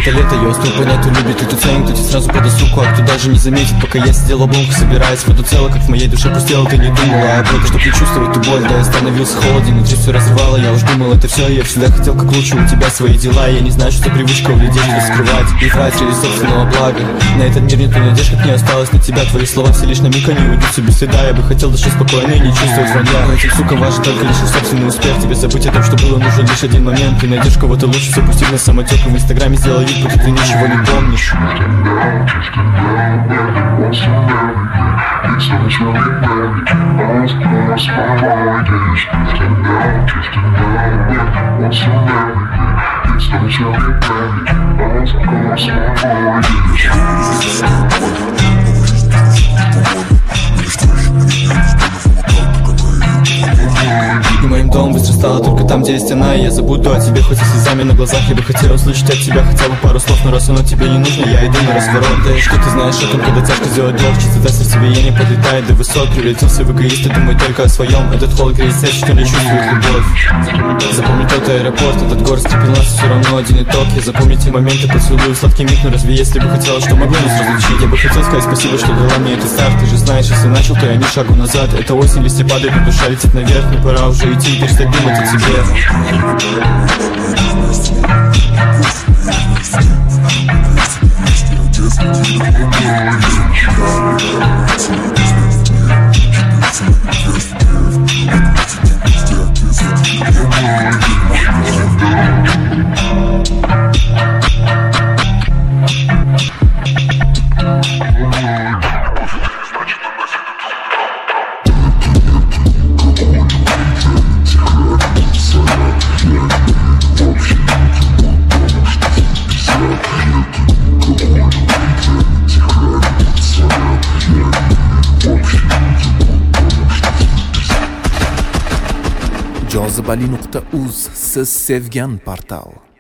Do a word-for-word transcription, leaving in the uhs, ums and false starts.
это лето, я успел понять, кто любит и кто ценит, кто тебе сразу подаст руку, а кто даже не заметит. Пока я сидел обломку, собираясь в эту цело, как в моей душе пустела, ты не думала об этом, чтоб не чувствовать ту боль. Да, я становился холоден, внутри все разрывало, я уж думал, это все. Я всегда хотел как лучше у тебя свои дела. Я не знаю, что за привычка у людей что скрывать и врать ради собственного блага. На этот мир нет надежд, как не осталось на тебя. Твои слова все лишь на миг, они уйдут все без следа. Я бы хотел дышать спокойно и не чувствовать вранья. Но этим, сука, важен только лишь собственный успех. Тебе забыть о том, что было нужно лишь один момент. Ты найдешь кого-то лучше, все пустив на самотек. И в инстаграме сделай вид, будто ты ничего не помнишь. И моим домом быстро стало только там, где есть она. И я забуду о тебе, хоть и слезами на глазах. Я бы хотел услышать от тебя хотя бы пару слов, но раз оно тебе не нужно, я иду на разворот. Да и что ты знаешь о том, когда тяжко сделать долг? Чистота сердцебиения подлетает до высот. Превратился в эгоиста, думаю только о своем. Этот холод греет сердце, что ли чувствует любовь. Запомни тот аэропорт, этот город скрипел нас, все равно один итог. Я запомню те моменты, поцелую сладкий миг. Но разве если бы хотела, что могло нас разлучить? Я бы хотел сказать спасибо, что дала мне этот старт. Ты же знаешь, если начал, то я не шагу назад. Это осень, листья падают, но душа летит наверх. Мне пора уже идти и перестать думать о тебе. jozibali nuqta uz siz sevgan portal.